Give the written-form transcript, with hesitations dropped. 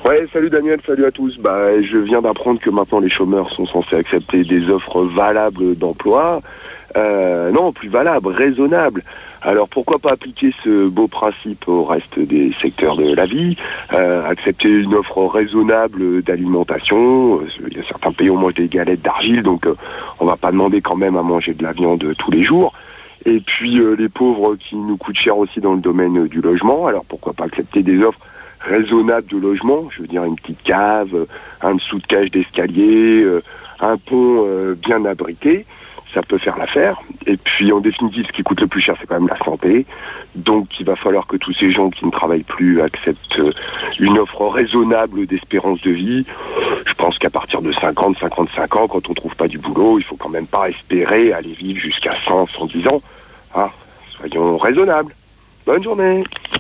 Ouais, salut Daniel, salut à tous. Je viens d'apprendre que maintenant les chômeurs sont censés accepter des offres valables d'emploi. Non, plus valables, raisonnables. Alors pourquoi pas appliquer ce beau principe au reste des secteurs de la vie, accepter une offre raisonnable d'alimentation. Il y a certains pays où on mange des galettes d'argile, donc on va pas demander quand même à manger de la viande tous les jours. Et puis les pauvres qui nous coûtent cher aussi dans le domaine du logement, alors pourquoi pas accepter des offres raisonnable de logement, je veux dire une petite cave, un dessous de cage d'escalier, un pont bien abrité, ça peut faire l'affaire. Et puis en définitive, ce qui coûte le plus cher, c'est quand même la santé. Donc il va falloir que tous ces gens qui ne travaillent plus acceptent une offre raisonnable d'espérance de vie. Je pense qu'à partir de 50, 55 ans, quand on ne trouve pas du boulot, il faut quand même pas espérer aller vivre jusqu'à 100, 110 ans. Hein, soyons raisonnables. Bonne journée.